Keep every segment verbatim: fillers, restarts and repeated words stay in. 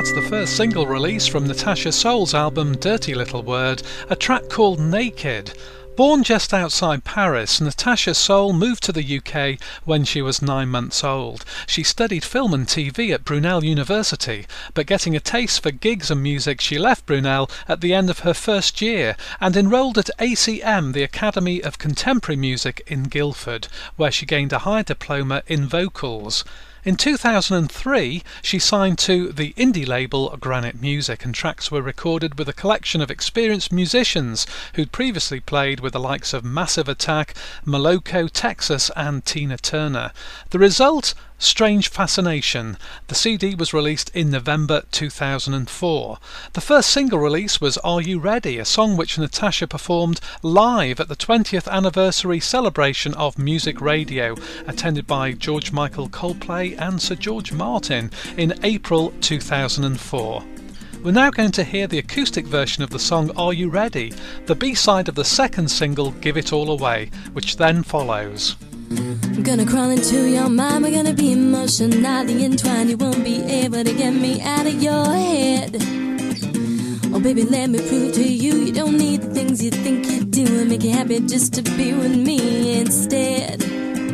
that's the first single release from Natasha Soul's album Dirty Little Word, a track called Naked. Born just outside Paris, Natasha Soul moved to the U K when she was nine months old. She studied film and T V at Brunel University, but getting a taste for gigs and music, she left Brunel at the end of her first year and enrolled at A C M, the Academy of Contemporary Music in Guildford, where she gained a higher diploma in vocals. In two thousand three, she signed to the indie label Granite Music, and tracks were recorded with a collection of experienced musicians who'd previously played with the likes of Massive Attack, Moloko, Texas and Tina Turner. The result? Strange Fascination. The C D was released in November two thousand four. The first single release was Are You Ready?, a song which Natasha performed live at the twentieth anniversary celebration of Music Radio, attended by George Michael, Coldplay and Sir George Martin in April two thousand four. We're now going to hear the acoustic version of the song Are You Ready?, the B-side of the second single Give It All Away, which then follows. I'm gonna crawl into your mind, we're gonna be emotionally entwined. You won't be able to get me out of your head. Oh baby, let me prove to you, you don't need the things you think you do, and make you happy just to be with me instead.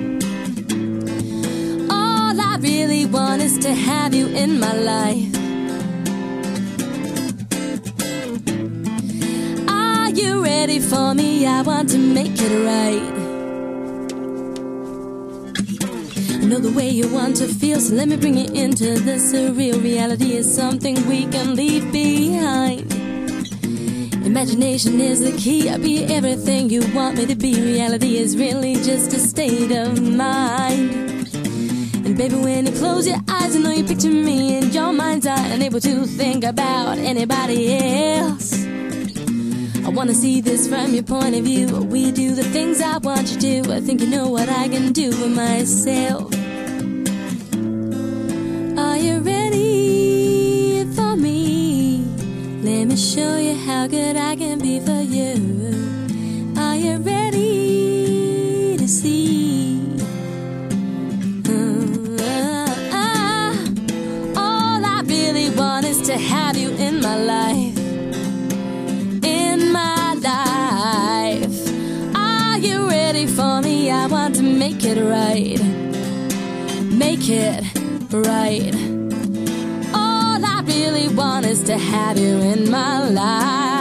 All I really want is to have you in my life. Are you ready for me? I want to make it right. I know the way you want to feel, so let me bring you into the surreal. Reality is something we can leave behind. Imagination is the key, I'll be everything you want me to be. Reality is really just a state of mind. And baby, when you close your eyes, I know you picture me in your mind's eye, unable to think about anybody else. I wanna see this from your point of view. We do the things I want you to. I think you know what I can do for myself. Are you ready for me? Let me show you how good I can be for you. Are you ready to see? Uh, uh, uh. All I really want is to have you in my life. For me, I want to make it right. Make it right. All I really want is to have you in my life.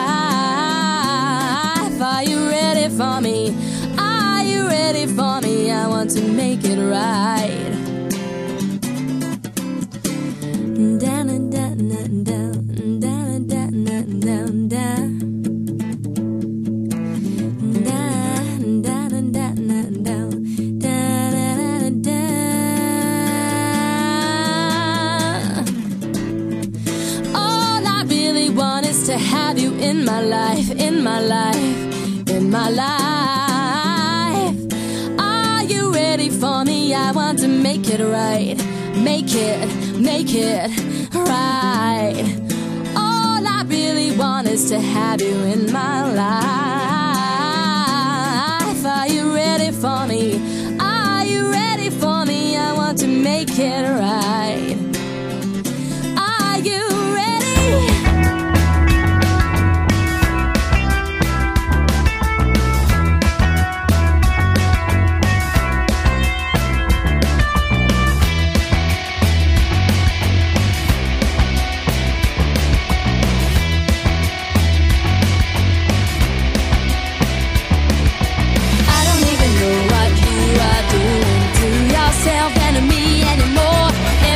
Are you ready for me? Are you ready for me? I want to make it right. Down and down and down, down and down and down, down. To have you in my life, in my life, in my life. Are you ready for me? I want to make it right. Make it, make it right. All I really want is to have you in my life. Are you ready for me? Are you ready for me? I want to make it right. Are you ready? And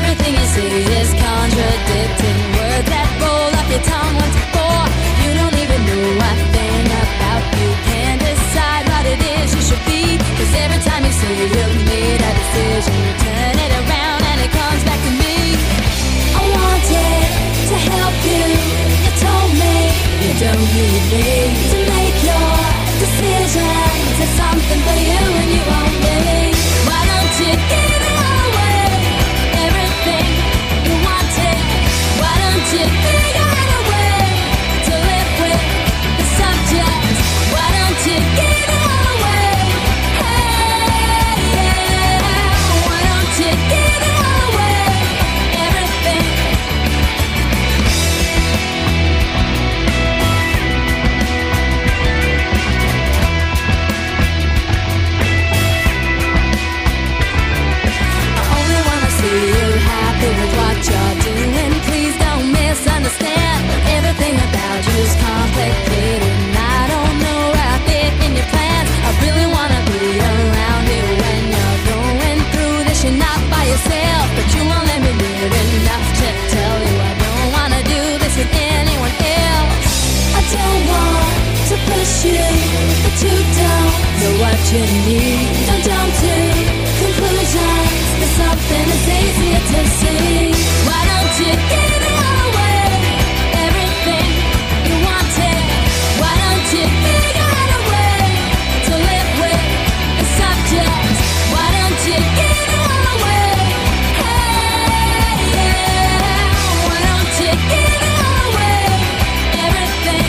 myself, but you won't let me do it enough to tell you I don't wanna do this with anyone else. I don't want to push you, but you don't know what you need. Don't jump to conclusions, there's something that's easier to see. Why don't you give it all away, everything you wanted? Why don't you figure out a way to live with the subject? Why don't you give it all away? Hey, yeah. Why don't you give it all away, everything?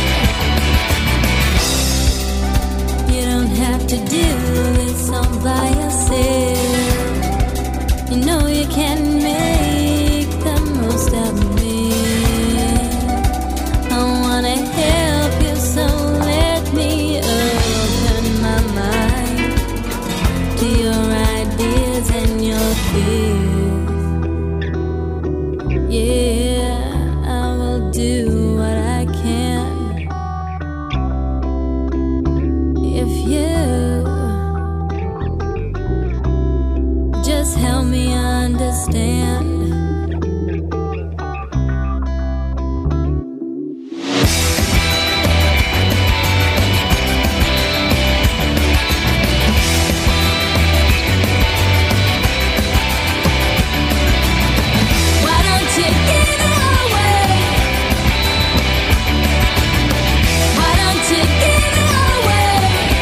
You don't have to do this all by yourself. You know you can make the most of me. I wanna help you, so let me open my mind to your ideas and your fears. Yeah, I will do what I can if you just help me understand. Why don't you give it all away? Why don't you give it all away?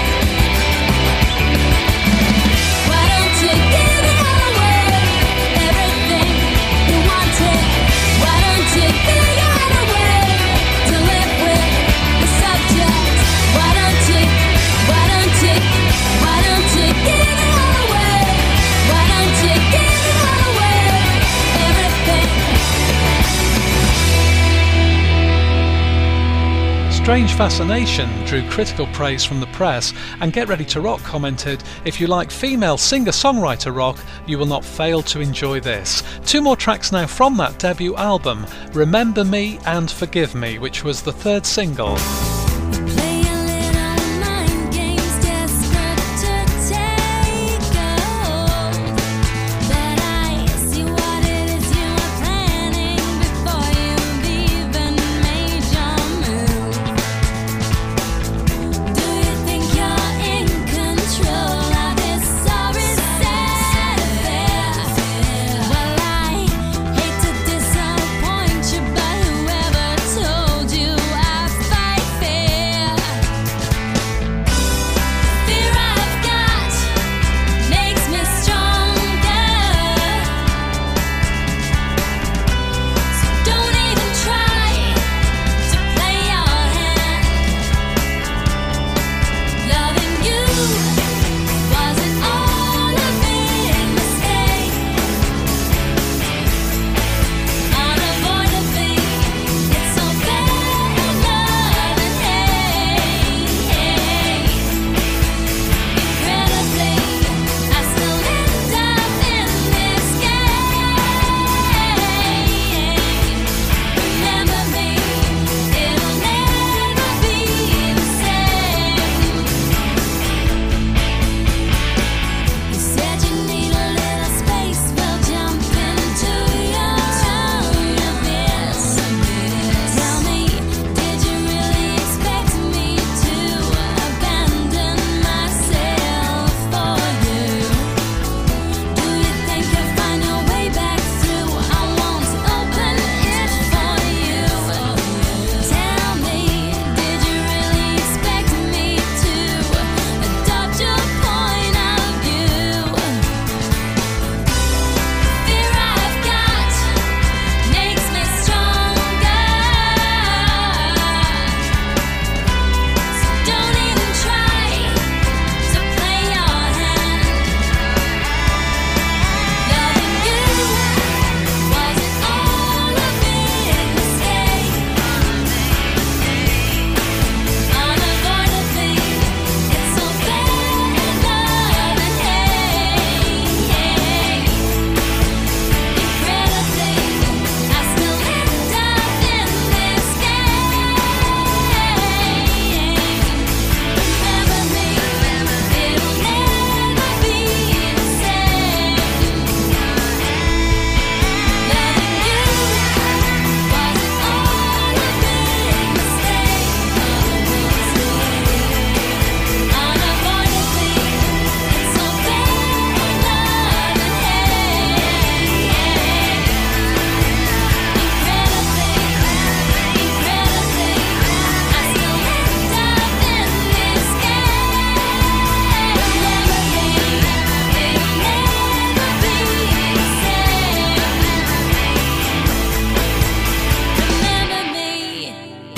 Why don't you give it all away, everything you wanted? Why don't you figure out a way to live with the subject? Why don't you, why don't you, why don't you give it all away? Why don't you give it all away, everything? Strange Fascination drew critical praise from the press, and Get Ready to Rock commented, "If you like female singer-songwriter rock, you will not fail to enjoy this." Two more tracks now from that debut album, Remember Me and Forgive Me, which was the third single. Play a little mind games, desperate to take hold. But I see what it is you are planning before you've even made your move. Do you think you're in control of this sorry sad affair? Well, I hate to disappoint you, but whoever told you I fight fair?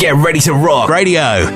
Get Ready to Rock Radio.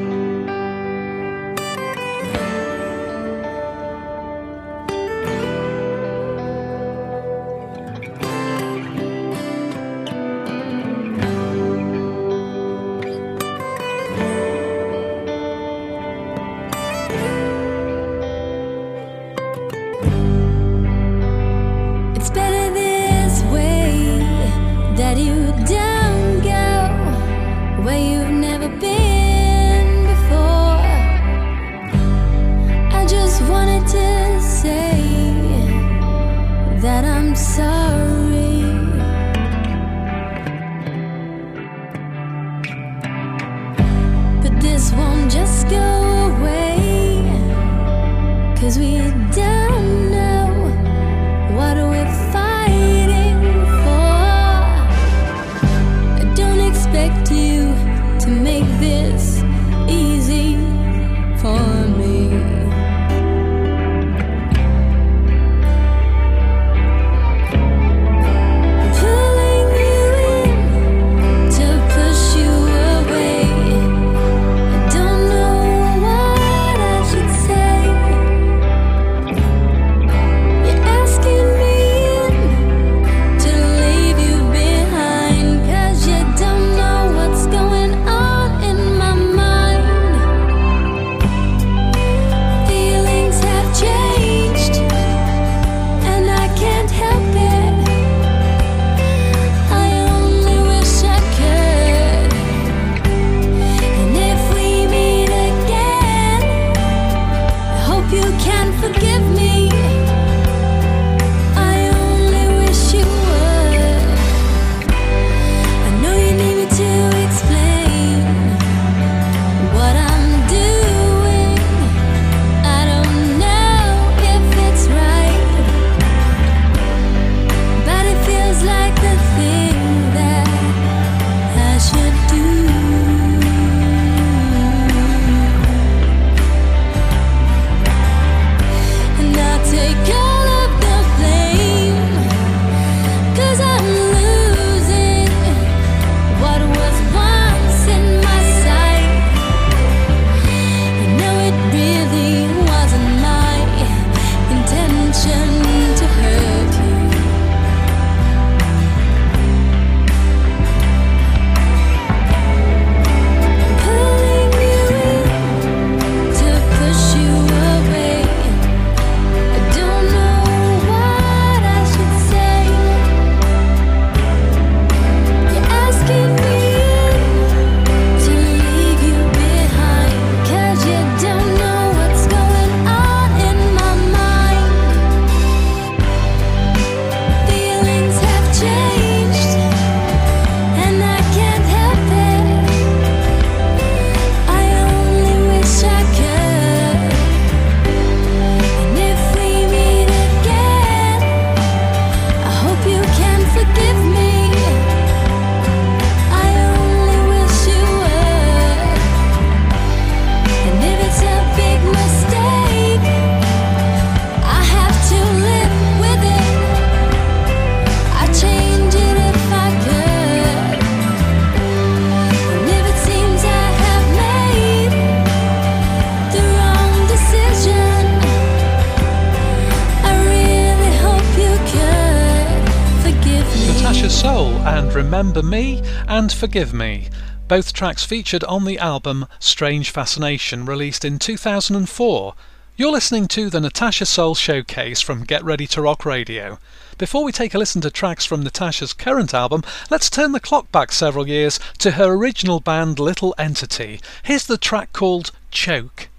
Remember Me and Forgive Me, both tracks featured on the album Strange Fascination, released in two thousand four. You're listening to the Natasha Soul Showcase from Get Ready to Rock Radio. Before we take a listen to tracks from Natasha's current album, let's turn the clock back several years to her original band Little Entity. Here's the track called Choke.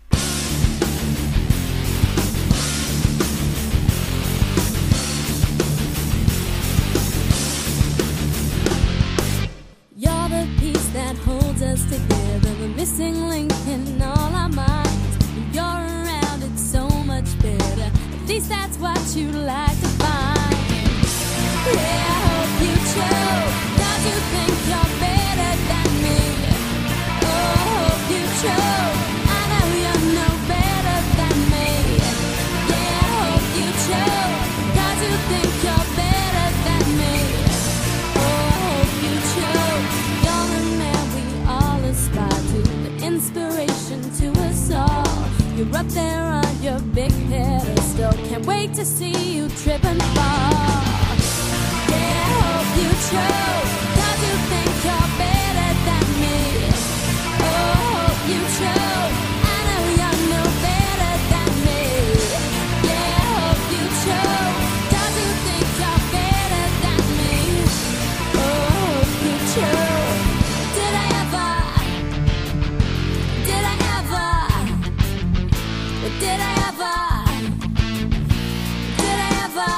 Us together, the missing link in all our minds. When you're around, it's so much better. At least that's what you like to find. Yeah, I hope you choke. Don't you think you're better than me? Oh, I hope you choke. I know you're up there on your big pedestal. Can't wait to see you trip and fall. Yeah, I hope you choke, 'cause you think you're better than me. Oh, hope you choke, I know you're no better than me. Yeah, I hope you choke, 'cause you think you're better than me. Oh, hope you choke. Did I ever, did I ever, did I ever, did I ever,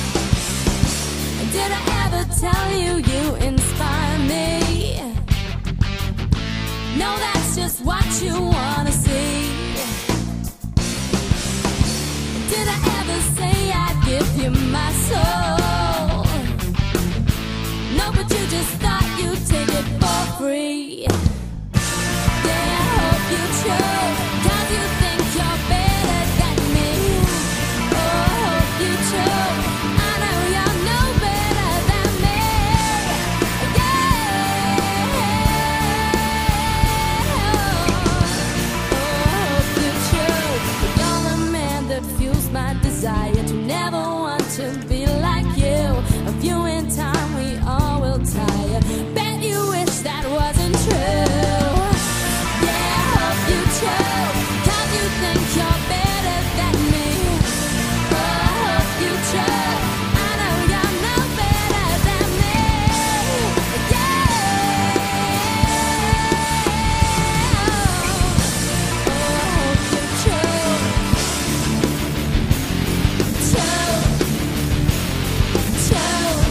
did I ever tell you you inspire me? No, that's just what you wanna see. Did I ever say I'd give you my soul? No, but you just thought you'd take it for free. Yeah, I hope you choke, 'cause you think you're better than me. Oh, I hope you choke, I know you're no better than me. Yeah. Oh, I hope you choke, but you're the man that fuels my desire to never want to be like you. A few in time we all will tire. Bet you wish that wasn't true. Yeah, I hope you choke, 'cause you think you're better than me. Oh, I hope you choke, I know you're no better than me. Yeah. Oh, I hope you choke, choke, choke,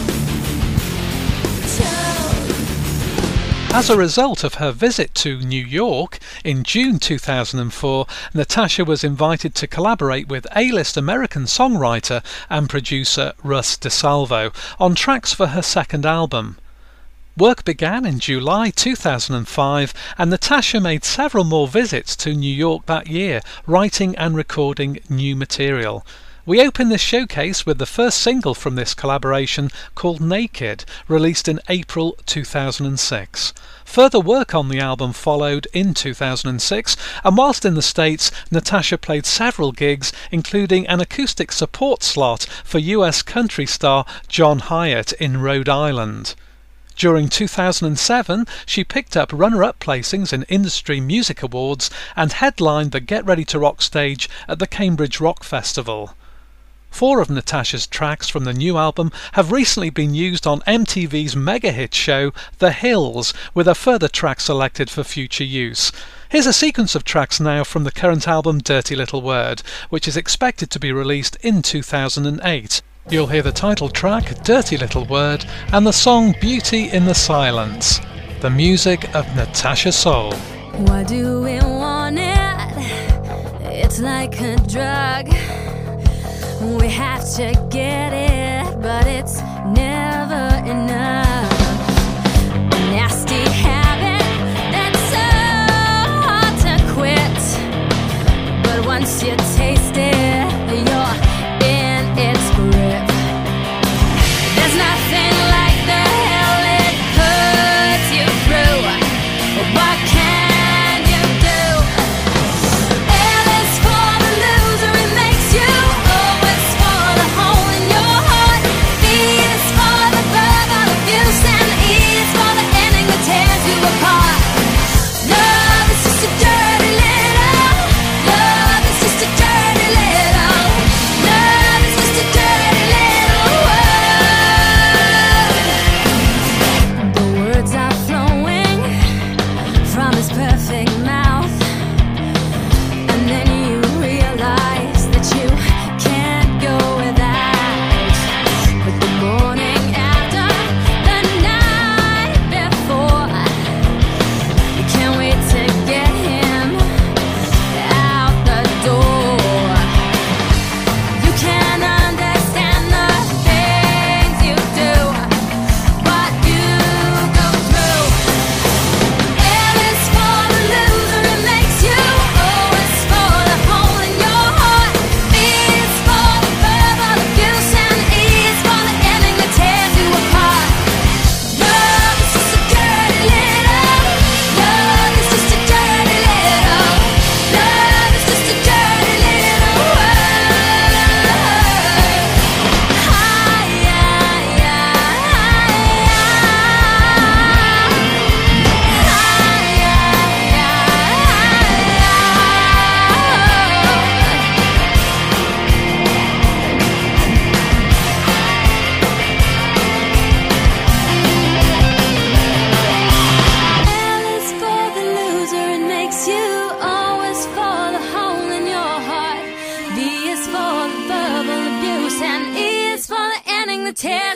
choke. As a result of her visit to New York in June two thousand four, Natasha was invited to collaborate with A-list American songwriter and producer Russ DeSalvo on tracks for her second album. Work began in July two thousand five, and Natasha made several more visits to New York that year, writing and recording new material. We open this showcase with the first single from this collaboration, called Naked, released in April two thousand six. Further work on the album followed in two thousand six, and whilst in the States, Natasha played several gigs, including an acoustic support slot for U S country star John Hyatt in Rhode Island. During two thousand seven, she picked up runner-up placings in industry music awards and headlined the Get Ready to Rock stage at the Cambridge Rock Festival. Four of Natasha's tracks from the new album have recently been used on M T V's mega hit show The Hills, with a further track selected for future use. Here's a sequence of tracks now from the current album Dirty Little Word, which is expected to be released in two thousand eight. You'll hear the title track, Dirty Little Word, and the song Beauty in the Silence, the music of Natasha Soul. Why do we want it? It's like a drug. We have to get it, but it's never enough. A nasty habit that's so hard to quit. But once you taste it, you're in its grip. There's nothing like the hell it puts you through. What can you do? L is for the loser, it makes you. O is for the hole in your heart. B is for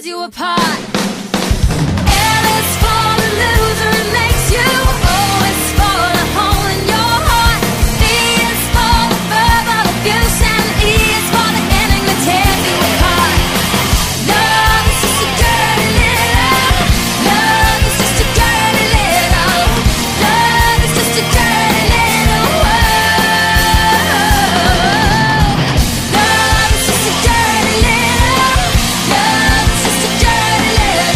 tears you apart. L is for the loser, it makes you. O is for the hole in your heart. V is for the verbal abuse, and E is for the ending that tears you apart. Love is just a dirty little. Love is just a dirty little. Love is just a dirty little world. Love is just a dirty little. Love is just a dirty little.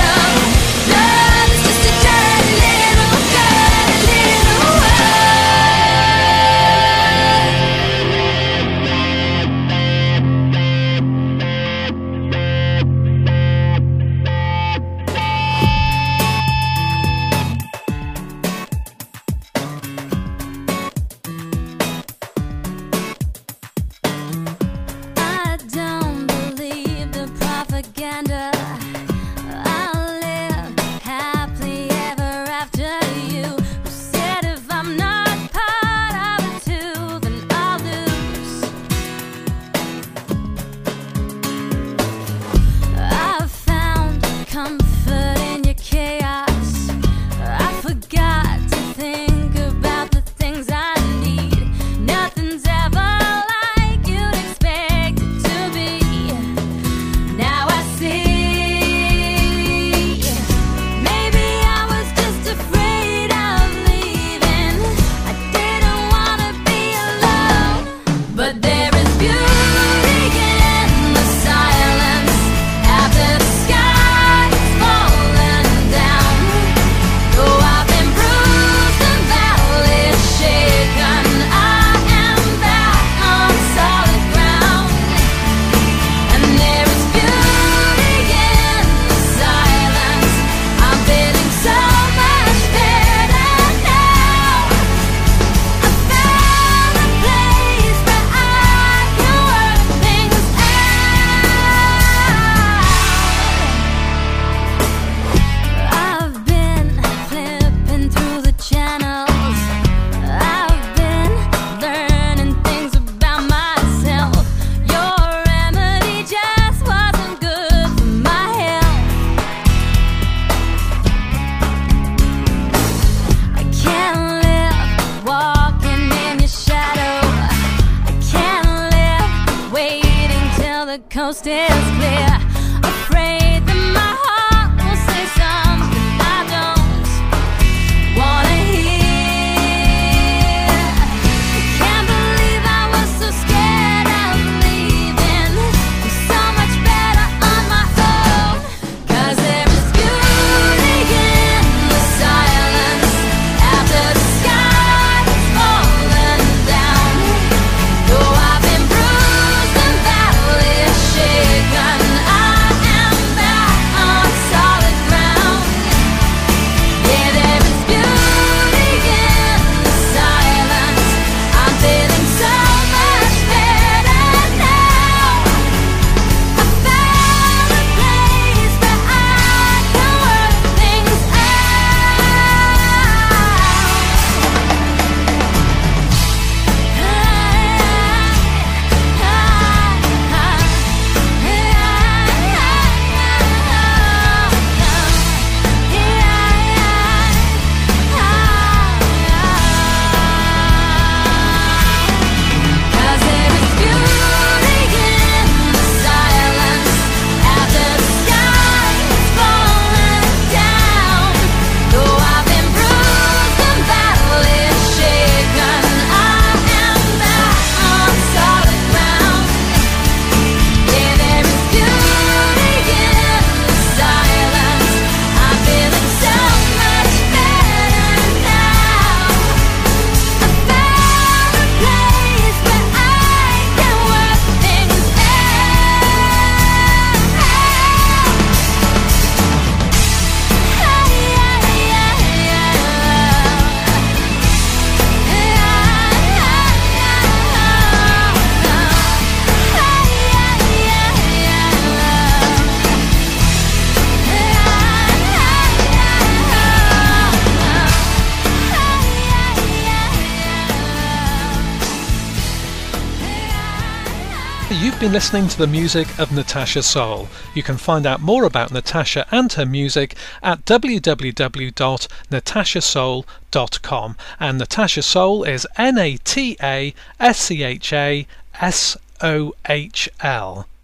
been listening to the music of Natasha Soul. You can find out more about Natasha and her music at w w w dot natasha soul dot com, and Natasha Soul is N A T A S C H A S O H L.